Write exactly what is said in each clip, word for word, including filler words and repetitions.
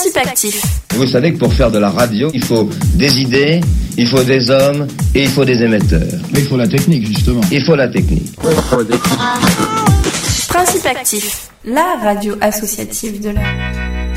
Principe actif. Vous savez que pour faire de la radio, il faut des idées, il faut des hommes et il faut des émetteurs. Mais il faut la technique, justement. Il faut la technique. Principe actif, la radio associative de l'heure.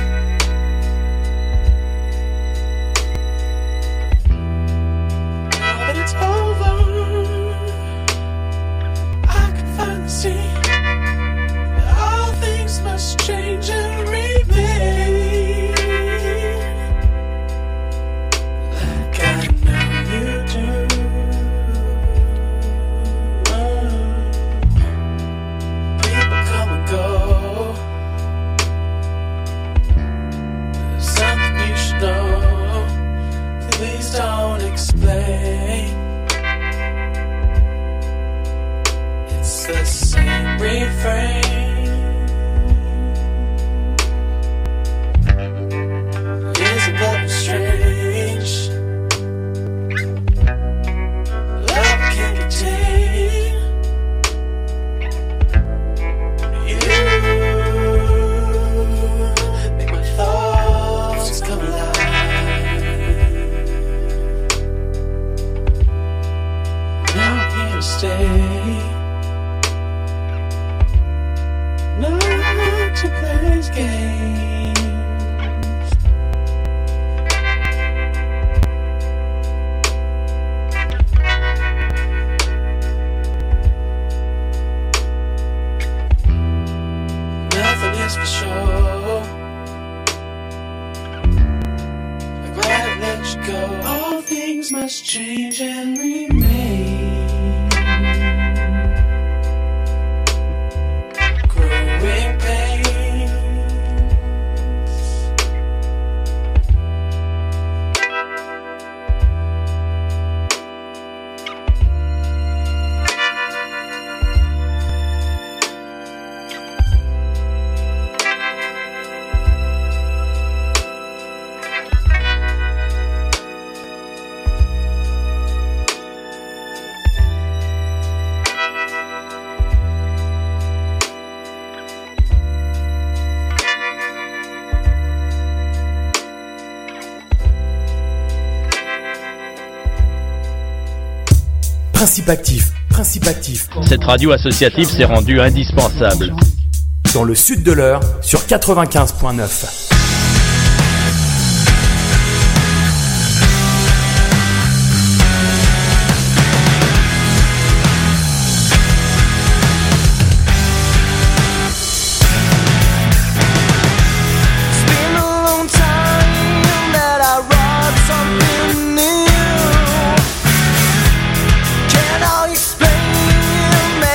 Principe actif, principe actif. Cette radio associative s'est rendue indispensable. Dans le sud de l'Eure, sur quatre-vingt-quinze virgule neuf.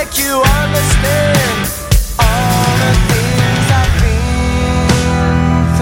Understand all the things I've been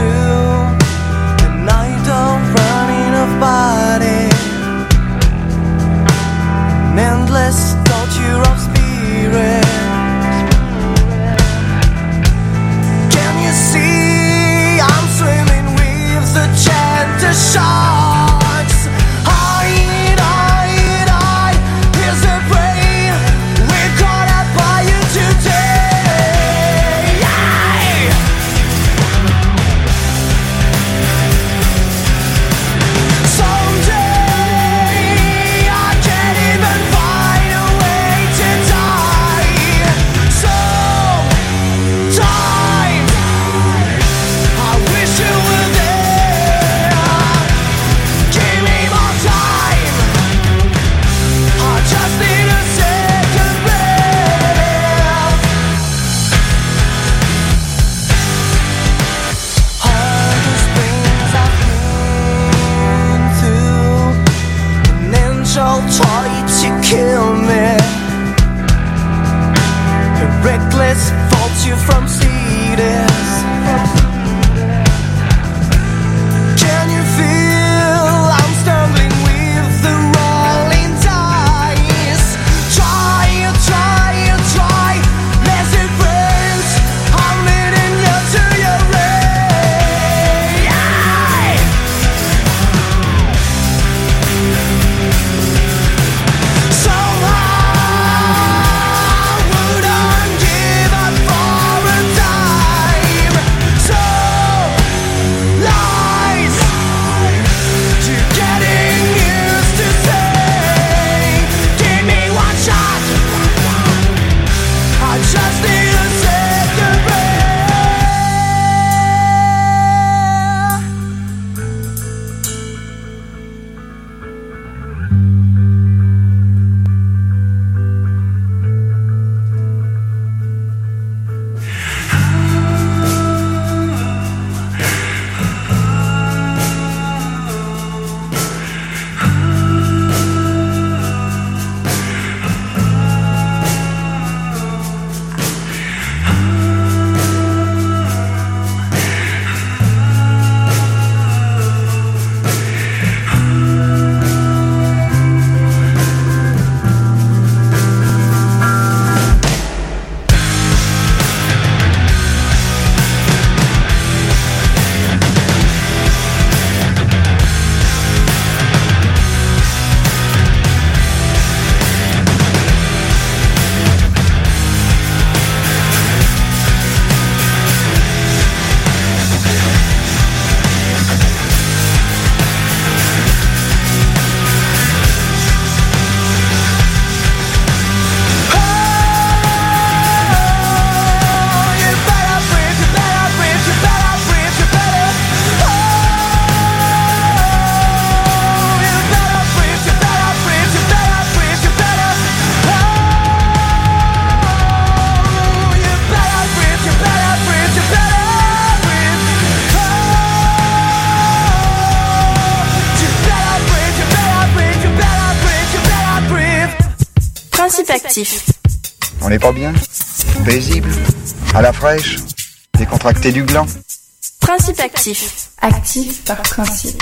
Principe actif. On n'est pas bien? Paisible? À la fraîche? Décontracté du gland? Principe actif. Actif par principe.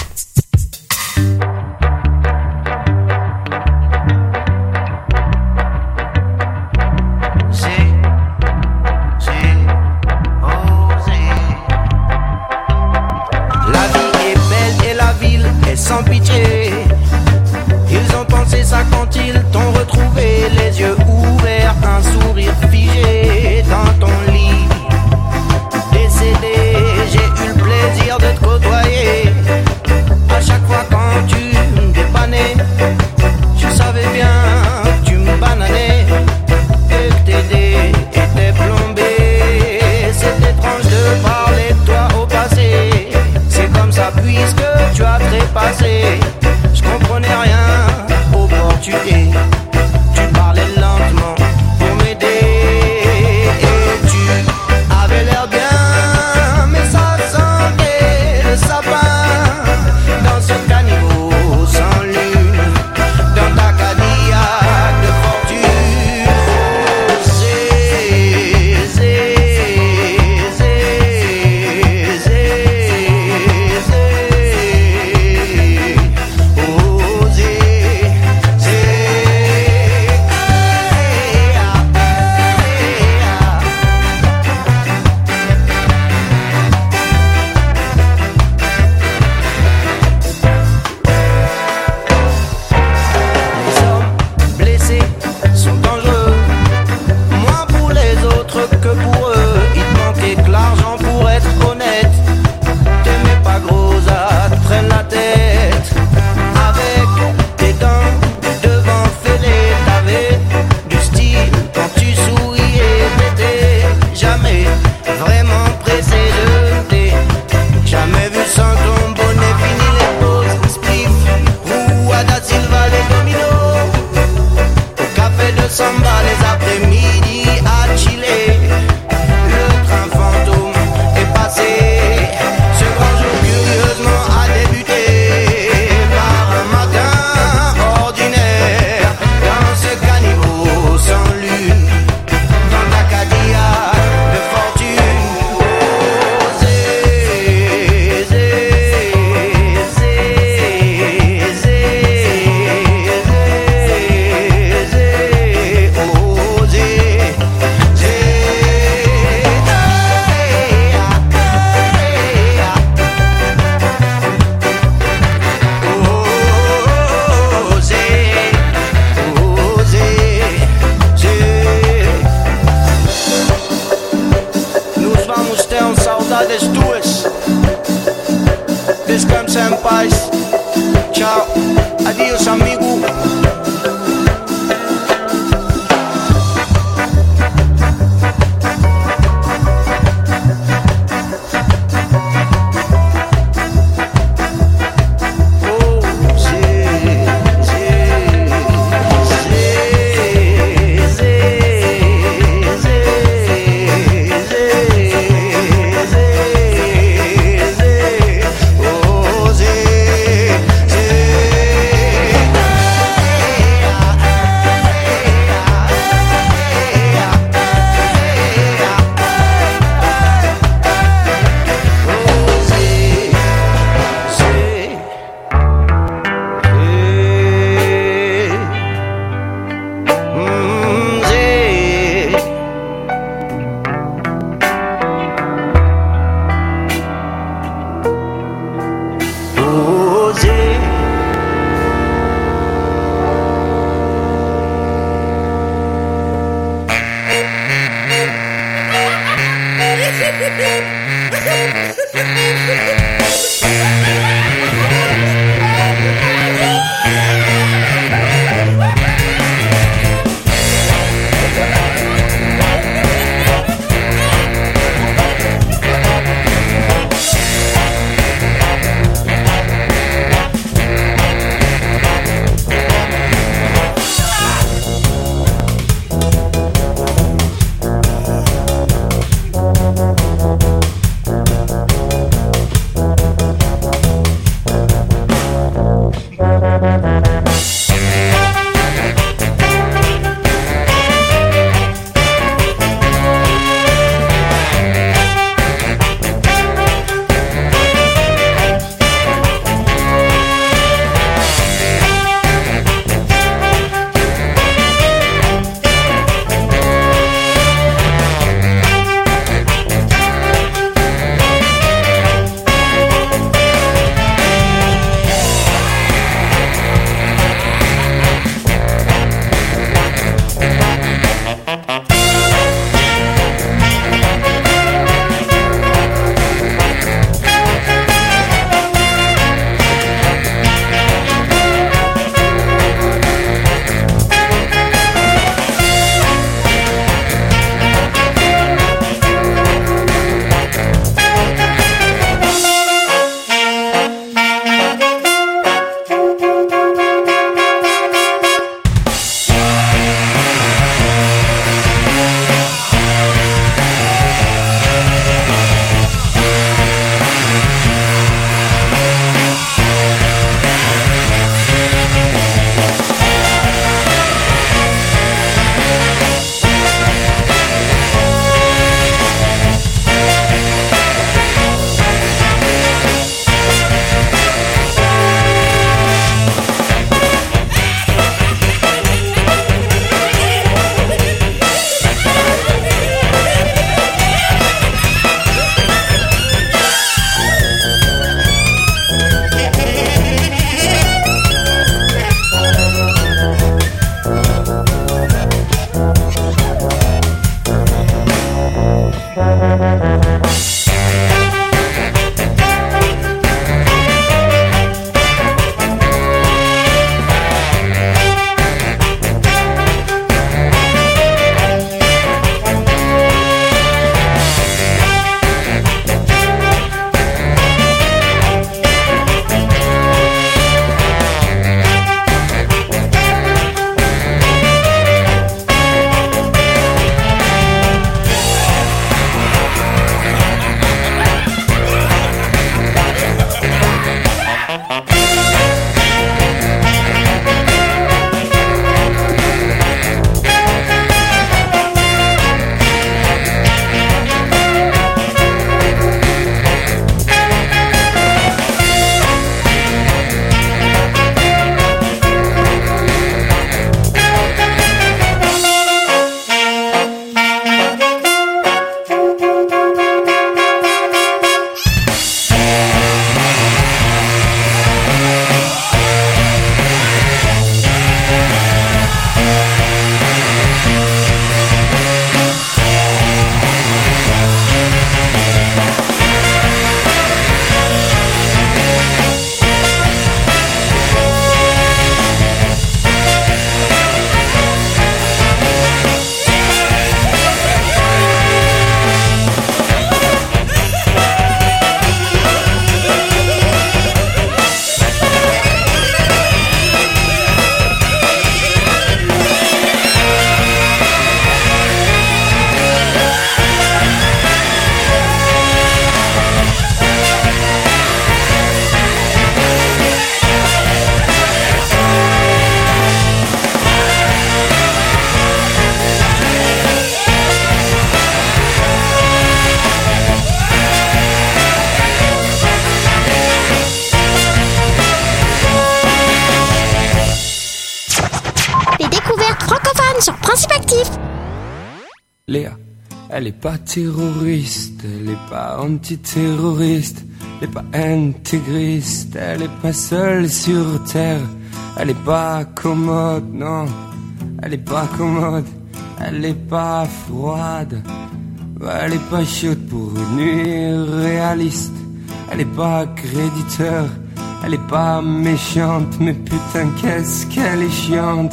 Sans pitié, ils ont pensé ça quand ils t'ont retrouvé, les yeux ouverts, un sourire figé dans ton lit. Décédé, j'ai eu le plaisir de te côtoyer. À chaque fois quand tu me dépannais, je savais bien que tu me bananais et que tes dés étaient plombés. C'est étrange de parler de toi au passé. C'est comme ça puisque tu as trépassé. Je comprenais rien au portugais. Tu parlais lentement pour m'aider. Et tu avais l'air bien, mais ça sentait le sapin. Dans ce caniveau sans lune, dans ta Cadillac de fortune. Oh, zé, zé, zé, zé, zé. Oh, zé, zé. Les hommes blessés sont dangereux, moins pour les autres que pour eux. Il te manquait que l'argent pour être honnête. T'aimais pas gros, ça te traîne la tête. Avec tes dents devant fêlées, t'avais du style quand tu souriais. T'étais jamais vraiment pressé, je t'ai jamais vu sans ton bonnet. Fini les pauses, spliff, roue à Da Silva, les dominos. Au café de Samba, les après-midi à chiller. Le train fantôme est passé. Ce grand jour curieusement a débuté par un matin ordinaire. Dans ce caniveau sans lune, dans ta Cadillac de fortune. Oh, zé, zé, zé, zé, zé, zé. Oh, zé, zé. Oh, zé, oh, zé, zé. Nos vamos ter um saudades tuas. Descansa em paz. Tchau. Adiós, amigo. Oh, zé, zé, zé, zé, zé, zé, zé, zé. Oh, zé, zé. Elle est pas terroriste, elle est pas antiterroriste, elle est pas intégriste, elle est pas seule sur terre. Elle est pas commode, non, elle est pas commode, elle est pas froide, elle est pas chaude pour une nuit réaliste. Elle est pas créditeur, elle est pas méchante, mais putain qu'est-ce qu'elle est chiante.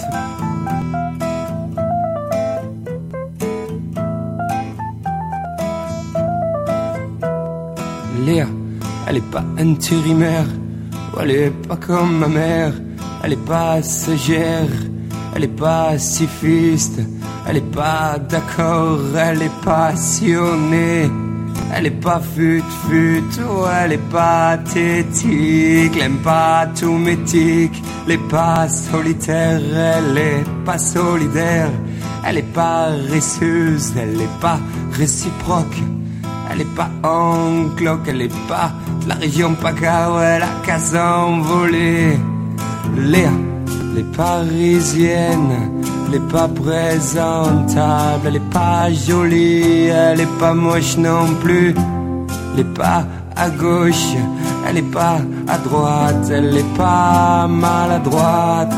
Léa, elle est pas intérimaire, elle est pas comme ma mère, elle est pas sagère, elle est pas pacifiste, elle est pas d'accord, elle est passionnée, elle est pas fut-fut, oh, elle est pathétique, elle aime pas tout métique, elle est pas solitaire, elle est pas solidaire, elle est paresseuse, elle est pas réciproque. Elle est pas en cloque, elle est pas de la région PACA, elle a qu'à s'envoler. Léa, elle est parisienne, elle est pas présentable, elle est pas jolie, elle est pas moche non plus. Elle est pas à gauche, elle est pas à droite, elle est pas maladroite.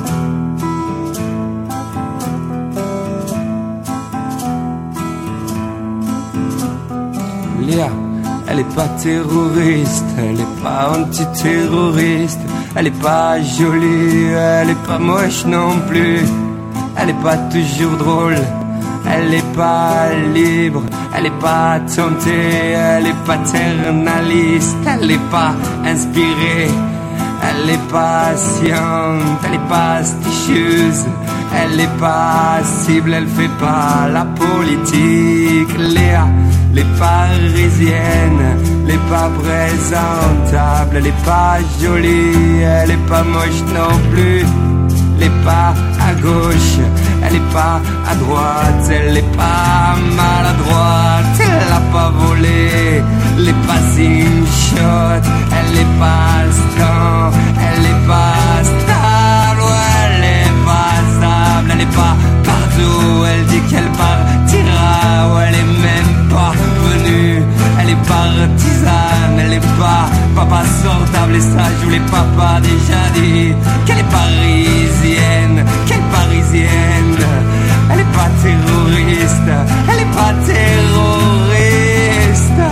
Léa, elle est pas terroriste, elle est pas antiterroriste, elle est pas jolie, elle est pas moche non plus, elle est pas toujours drôle, elle est pas libre, elle est pas tentée, elle est paternaliste, elle est pas inspirée, elle est patiente, elle est pasticheuse, elle est passible, elle fait pas la politique. Léa, elle est parisienne, elle est pas présentable, elle est pas jolie, elle est pas moche non plus. Elle est pas à gauche, elle est pas à droite, elle est pas maladroite, elle a pas volé, elle est pas simchotte, elle est pas stan, elle est pas stable, elle est pas stable, elle est pas partout, elle dit qu'elle partira, elle est même pas venue, elle est partisane, elle est pas papa sortable, et ça je vous l'ai papa déjà dit, qu'elle est parisienne, qu'elle est parisienne, elle est pas terroriste, elle est pas terroriste.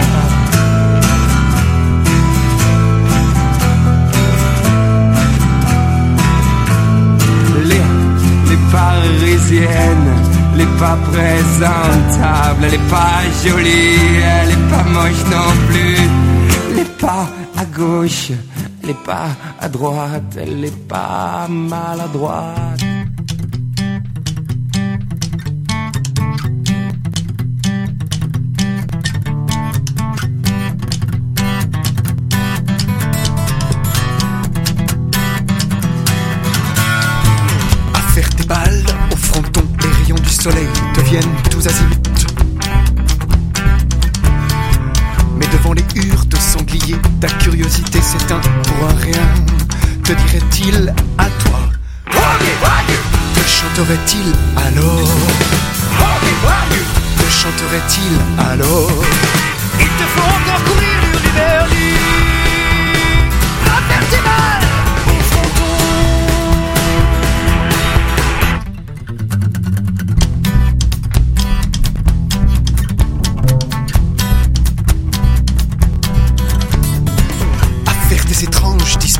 Léa, elle est parisienne, elle est pas présentable, elle est pas jolie, elle est pas moche non plus, elle est pas à gauche, elle est pas à droite, elle est pas maladroite. À faire tes balles au fronton, les rayons du soleil deviennent tous azimuts. Mais devant les hures de sangliers, ta curiosité s'éteint pour un rien. Te dirait-il à toi? Te chanterait-il alors? Te chanterait-il alors? Il te faut encore courir l'univers libre, à faire tes balles au fronton. À faire des étranges